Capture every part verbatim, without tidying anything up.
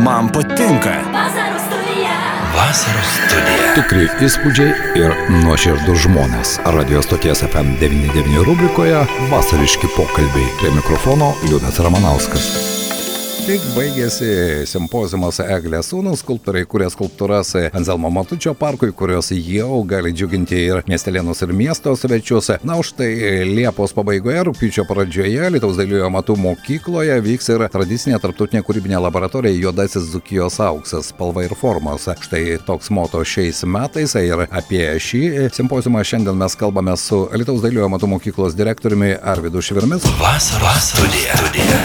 Man patinka. Vasaros studija. Vasaros studija. Tikri įspūdžiai ir nuoširdūs žmonės. Radio stoties F M devyni devyni rubrikoje vasariški pokalbiai. Prie mikrofono Liudas Ramanauskas. Tik baigėsi simpoziumas Eglės sūnūs, skulptoriai kuria skulptūras Anzelmo Matučio parkui, kurios jau gali džiuginti ir miestelėnus ir miesto svečius. Na, už tai Liepos pabaigoje, rugpjūčio pradžioje Alytaus dailiojo amatų mokykloje vyks ir tradicinė tarptautinė kūrybinė laboratorija Juodasis Dzūkijos auksas, spalva ir formos. Štai toks moto šiais metais ir apie šį simpoziumą šiandien mes kalbame su Alytaus dailiojo amatų mokyklos direktoriumi Arvydu Švirmis. Vasaros studija. studija.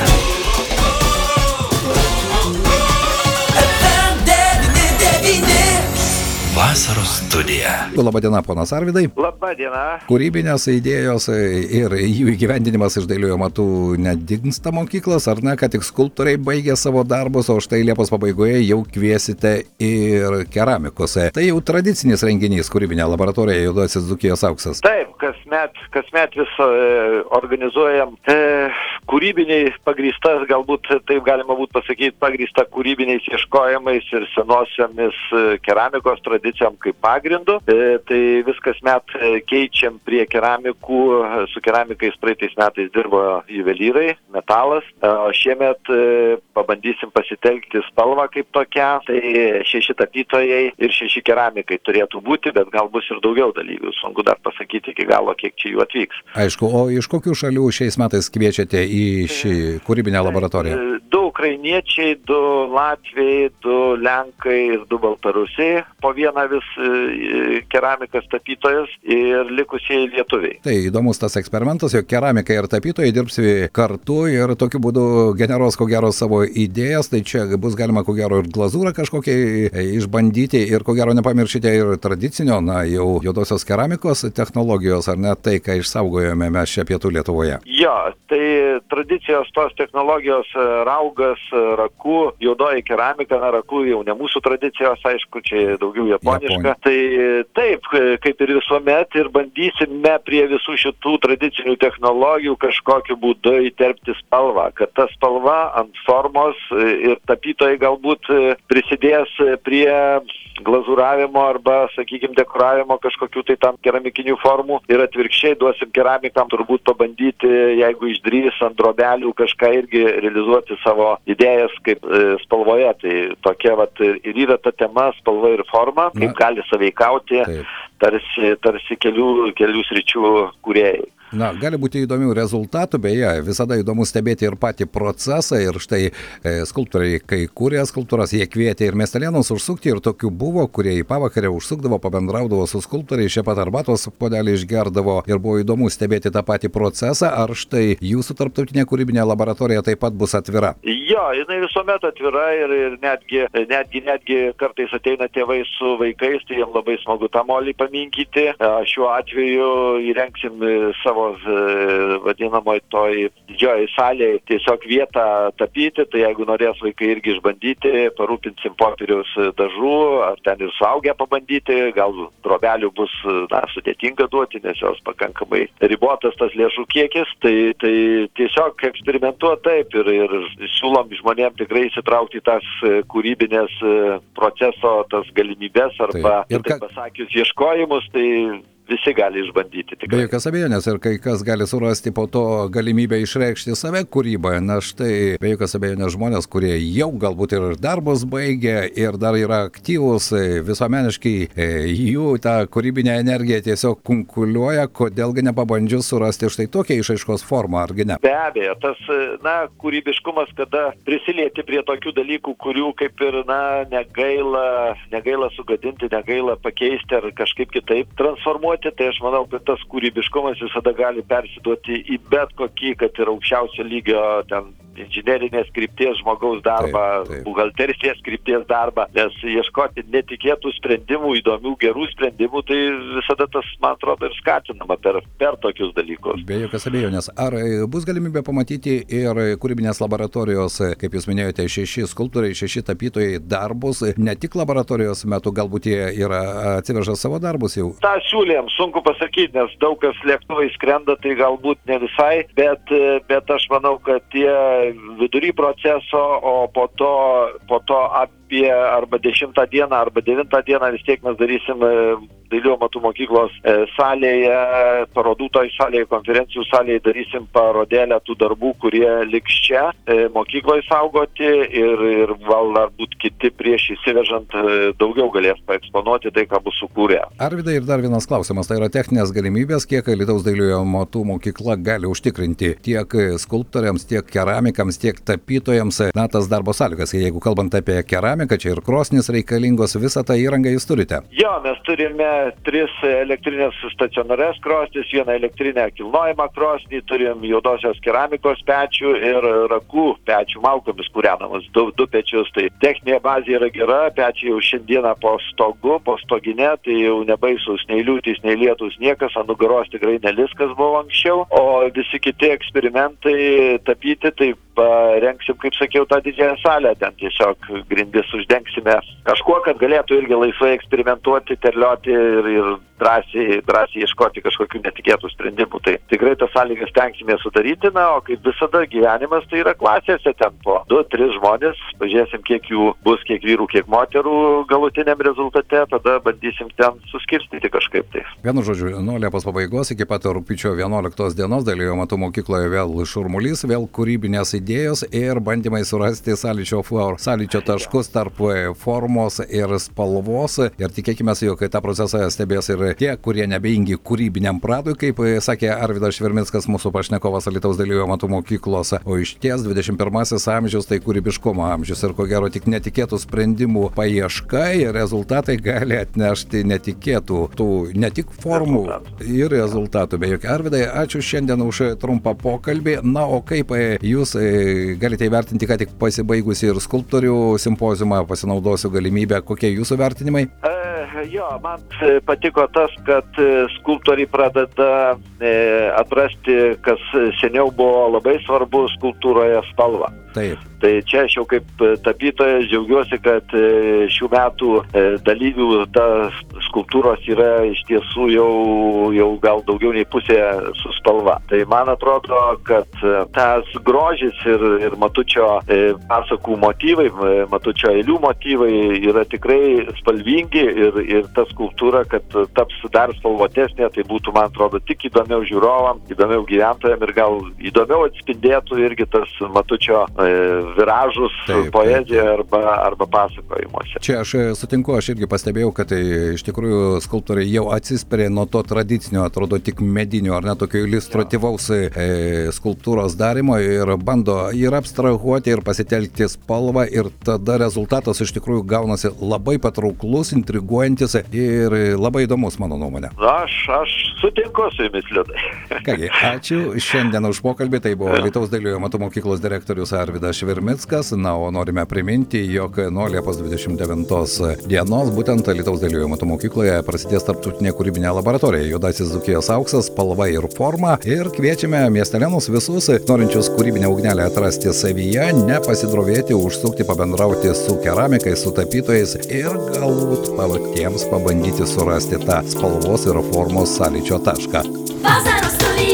Vasaros studija. Labadiena, ponas Arvydai. Labadiena. Kūrybinės idėjos ir jų įgyvendinimas iš dailiojo amatų nedingsta mokyklos, ar ne, kad tik skulptoriai baigė savo darbus, o štai Liepos pabaigoje jau kviesite ir keramikus. Tai jau tradicinis renginys, kūrybinė laboratorija Juodasis Dzūkijos auksas. Taip, kasmet, kasmet vis e, organizuojam e, kūrybiniai pagrįstas, galbūt taip galima būtų pasakyti, pagrįsta kūrybiniais ieškojimais ir senosiomis e, keramikos tradicijom kaip pagrindu. E, tai viskas met keičiam prie keramikų, su keramikais praeitais metais dirbo juvelyrai, metalas, o šiemet e, pabandysim pasitelkti spalvą kaip tokią, tai šeši tapytojai ir šeši keramikai turėtų būti, bet gal bus ir daugiau dalyvių, sunku dar pasakyti iki galo, kiek čia jų atvyks. Aišku, o iš kokių šalių šiais metais kviečiate į šį kūrybinę laboratoriją? Du ukrainiečiai, du latviai, du lenkai ir du baltarusiai, po vieną vis keramikas tapytojas ir likusieji lietuviai. Tai įdomus tas eksperimentas, jog keramikai ir tapytojai dirbs kartu ir tokiu būdu generuos ko gero savo idėjas, tai čia bus galima ko gero ir glazūrą kažkokią išbandyti ir ko gero nepamiršite ir tradicinio, na jau juodosios keramikos technologijos, ar ne tai, ką išsaugojome mes čia pietų Lietuvoje. Jo, tai tradicijos tos technologijos raugas, rakų, juodoji keramika, na rakų jau ne mūsų tradicijos, aišku, čia daugiau japoniška. Tai taip, kaip ir visuomet, ir bandysime prie visų šitų tradicinių technologijų kažkokiu būdu įterpti spalvą, kad ta spalva ant formos ir tapytojai galbūt prisidės prie glazūravimo arba, sakykime, dekoravimo kažkokių tai tam keramikinių formų ir atvirkščiai duosim keramikam turbūt pabandyti, jeigu išdrys ant drobelių kažką irgi realizuoti savo idėjas kaip e, spalvoje. Tai tokia vat ir yra ta tema spalva ir forma, kaip Na. gali saveikauti tarsi, tarsi kelių, kelių sričių kūrėjai. Na, gali būti įdomių rezultatų, beje, visada įdomu stebėti ir patį procesą ir štai e, skulptoriai, kai kūrė skulptūras, jie kvietė ir miestelėnus užsukti ir tokių buvo, kurie į pavakarę užsukdavo, pabendraudavo su skulptoriais, čia pat arbatos puodelį išgerdavo ir buvo įdomu stebėti tą patį procesą, ar štai jūsų tarptautinė kūrybinė laboratorija taip pat bus atvira? Jo, jinai visuomet atvira ir, ir netgi, netgi, netgi kartais ateina tėvai su vaikais, tai jiems labai smagu tą molį paminkyti. Šiuo atveju įrengsim savo vadinamoj toj didžiojai salėje tiesiog vietą tapyti, tai jeigu norės vaikai irgi išbandyti, parūpinsim popieriaus dažų, ar ten ir suaugę pabandyti, gal drobelių bus na, sudėtinga duoti, nes jos pakankamai ribotas tas lėšų kiekis, tai, tai tiesiog eksperimentuoti taip ir, ir siūlom žmonėms tikrai įsitraukti į tas kūrybinės proceso tas galimybės arba, taip, ir taip pasakius, ieškojimus, tai visi gali išbandyti tikrai. Be jokios abejonės ir kai kas gali surasti po to galimybę išreikšti save kūryboje. Na štai, be jokios abejonės žmonės, kurie jau galbūt ir darbus baigė ir dar yra aktyvūs, visuomeniškai jų tą kūrybinę energiją tiesiog kunkuliuoja, kodėlgi nepabandžius surasti štai tokią išraiškos formą, argi ne? Be abejo, tas, na, kūrybiškumas, kada prisilieti prie tokių dalykų, kurių kaip ir, na, negaila, negaila sugadinti, negaila pakeisti ar kažkaip kitaip transformuoti, tai aš manau, kad tas kūrybiškumas visada gali persiduoti į bet kokį, kad ir aukščiausio lygio ten inžinerinės krypties žmogaus darbą, taip, taip. buhalterijos krypties darbą, nes ieškoti netikėtų sprendimų, įdomių, gerų sprendimų, tai visada tas, man atrodo, ir skatinama per, per tokius dalykus. Be jokios abejonės. Ar bus galimybė pamatyti ir kūrybinės laboratorijos, kaip jūs minėjote, šeši skulptoriai, šeši tapytojai darbus, ne tik laboratorijos metu, galbūt jie yra atsivežę savo darbus jau? Ta siūlėm jiems sunku pasakyti, nes daug kas lėktuvai skrenda, tai galbūt ne visai, bet, bet aš manau, kad tie vidury proceso, o po to, po to apie arba dešimtą dieną, arba devintą dieną vis tiek mes darysim dailių amatų mokyklos salėje, parodų toj salėje, konferencijų salėje darysim parodėlę tų darbų, kurie liks čia mokykloje saugoti ir, ir galbūt kiti prieš įsivežant daugiau galės paeksponuoti tai, ką bus sukūrę. Arvydai, ir dar vienas klausimas, tai yra techninės galimybės, kiek Alytaus dailiųjų amatų mokykla gali užtikrinti tiek skulptoriams, tiek keramikams, tiek tapytojams, na, tas darbo sąlygas. Jeigu kalbant apie keramiką, čia ir krosnis reikalingos, visą tą įrangą jūs turite? Jo, mes turime tris elektrinės stacionarias krosnis, vieną elektrinę kilnojimą krosnį, turim juodosios keramikos pečių ir rakų pečių malkomis kūrenamas, du, du pečius. Tai techninė bazė yra gera, pečiai jau šiandieną po stogu, po stogine, tai jau nebaisus nei liūtys, nei lietus, niekas, ant nugaros tikrai nelis, kas buvo anksčiau, o visi kiti eksperimentai tapyti, tai parengsim, kaip sakiau, tą didžiąją salę, ten tiesiog grindis uždengsime kažkuo, kad galėtų irgi laisvai eksperimentuoti, terlioti ir, ir drąsiai, drąsiai ieškoti kažkokių netikėtų sprendimų. Tai tikrai tas sąlygas stengsime sudaryti, na, o kaip visada gyvenimas tai yra klasėse, ten po du tris žmonės, pažiūrėsim, kiek jų bus, kiek vyrų, kiek moterų galutiniam rezultate, tada bandysim ten suskirstyti kažkaip tai. Vienu žodžiu, nuo Liepos pabaigos iki pat rugpjūčio vienuoliktos dienos dailiųjų amatų mokykloje vėl šurmulys, vėl kūrybinės idėjos ir bandymai surasti sąlyčio, sąlyčio taškus tarp formos ir spalvos. Ir tikėkime, jog tą procesą stebės ir tie, kurie nebeingi kūrybiniam pradui, kaip sakė Arvydas Švermickas, mūsų pašnekovas Alytaus dailiųjų amatų mokyklos. O iš ties dvidešimt pirmasis amžius tai kūrybiškumo amžius ir ko gero tik netikėtų sprendimų paieška ir rezultatai gali atnešti netikėtų tų ne tik formų ir rezultatų. Be jokių. Arvydai, ačiū šiandien už trumpą pokalbį. Na, o kaip jūs galite įvertinti, ką tik pasibaigusi ir skulptorių simpoziumą, pasinaudosiu galimybę, kokie jūsų vertinimai? E, jo, man patiko tas, kad skulptoriai pradeda e, atrasti, kas seniau buvo labai svarbu skulptūroje, spalvą. Taip. Tai čia aš jau kaip tapytojas džiaugiuosi, kad šių metų dalyvių tas skulptūros yra iš tiesų jau, jau gal daugiau nei pusė su spalva. Tai man atrodo, kad tas grožis ir, ir Matučio pasakų motyvai, Matučio eilių motyvai yra tikrai spalvingi ir, ir ta skulptūra, kad taps dar spalvotesnė, tai būtų, man atrodo, tik įdomiau žiūrovam, įdomiau gyventojam ir gal įdomiau atspindėtų irgi tas Matučio viražus poezijoje arba, arba pasakojimuose. Čia aš sutinku, aš irgi pastebėjau, kad tai, iš tikrųjų skulptoriai jau atsispirė nuo to tradicinio, atrodo tik medinio ar net tokio iliustratyvaus e, skulptūros darimo ir bando ir abstrahuoti ir pasitelkti spalvą ir tada rezultatas iš tikrųjų gaunasi labai patrauklus, intriguojantis ir labai įdomus, mano nuomonė. Aš, aš sutinku su jumis, Liudai. Kągi, ačiū šiandien už pokalbį, tai buvo Alytaus dailiųjų amatų mokyklos direktorius Arvydas Švermickas. Na, o norime priminti, jog nuo Liepos dvidešimt devintos dienos būtent Alytaus dailiųjų amatų mokykloje prasidės tarptautinė kūrybinė laboratorija Juodasis Dzūkijos auksas, spalva ir forma ir kviečiame miestelėnus visus norinčius kūrybinę ugnelę atrasti savyje, nepasidrovėti, užsukti, pabendrauti su keramikais, su tapytojais ir galbūt patiems pabandyti surasti tą spalvos ir formos sąlyčio tašką. Vasaros studija.